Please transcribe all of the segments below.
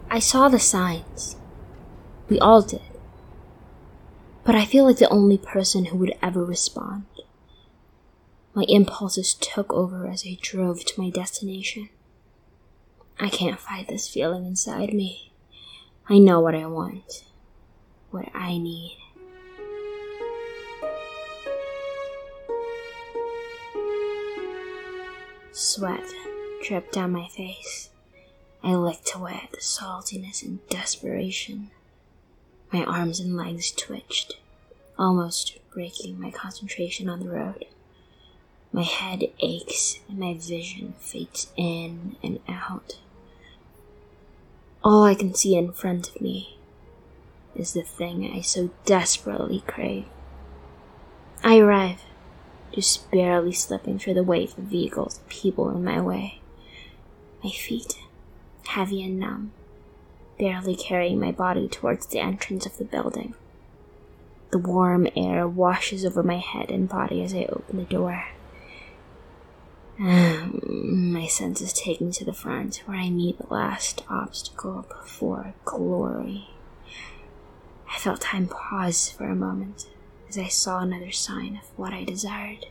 I saw the signs. We all did. But I feel like the only person who would ever respond. My impulses took over as I drove to my destination. I can't fight this feeling inside me. I know what I want. What I need. Sweat dripped down my face. I licked away at the saltiness and desperation. My arms and legs twitched, almost breaking my concentration on the road. My head aches and my vision fades in and out. All I can see in front of me is the thing I so desperately crave. I arrive, just barely slipping through the wave of vehicles and people in my way. My feet, heavy and numb, barely carrying my body towards the entrance of the building. The warm air washes over my head and body as I open the door. My senses take me to the front, where I meet the last obstacle before glory. I felt time pause for a moment as I saw another sign of what I desired.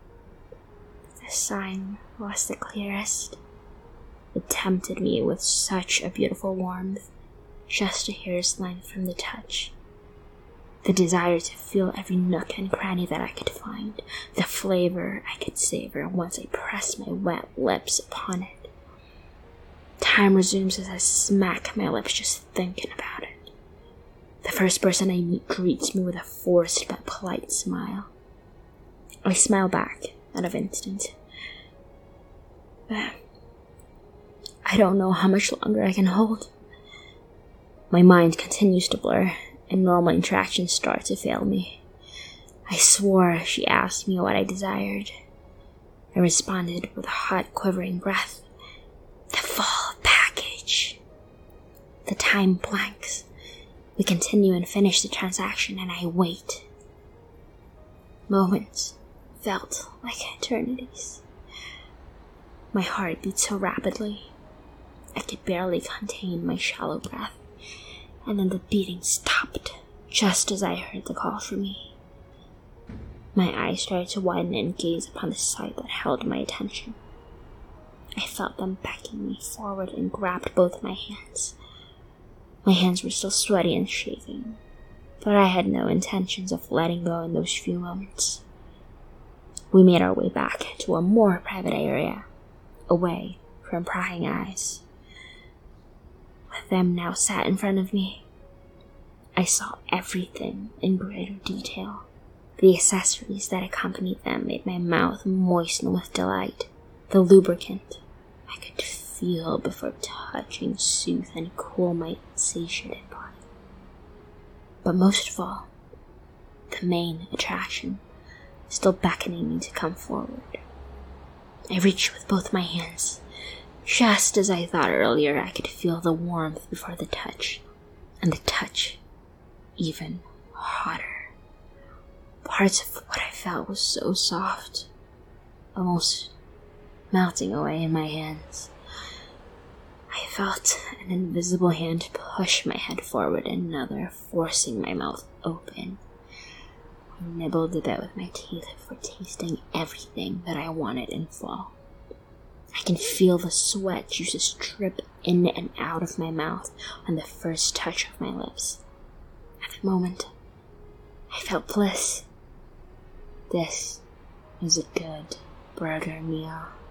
The sign was the clearest. It tempted me with such a beautiful warmth, just a hair's length from the touch. The desire to feel every nook and cranny that I could find, the flavor I could savor once I pressed my wet lips upon it. Time resumes as I smack my lips just thinking about it. The first person I meet greets me with a forced but polite smile. I smile back out of instinct. But I don't know how much longer I can hold. My mind continues to blur, and normal interactions start to fail me. I swore she asked me what I desired. I responded with a hot, quivering breath. The full package. The time blanks. We continue and finish the transaction, and I wait. Moments felt like eternities. My heart beat so rapidly, I could barely contain my shallow breath, and then the beating stopped just as I heard the call for me. My eyes started to widen and gaze upon the sight that held my attention. I felt them beckoning me forward and grabbed both my hands. My hands were still sweaty and shaking, but I had no intentions of letting go in those few moments. We made our way back to a more private area, away from prying eyes. With them now sat in front of me, I saw everything in greater detail. The accessories that accompanied them made my mouth moisten with delight. The lubricant I could feel before touching soothe and cool my satiated body. But most of all, the main attraction still beckoning me to come forward. I reached with both my hands. Just as I thought earlier, I could feel the warmth before the touch, and the touch even hotter. Parts of what I felt was so soft, almost melting away in my hands. I felt an invisible hand push my head forward and another forcing my mouth open. I nibbled a bit with my teeth before tasting everything that I wanted in full. I can feel the sweat juices drip in and out of my mouth on the first touch of my lips. At the moment, I felt bliss. This was a good burger meal.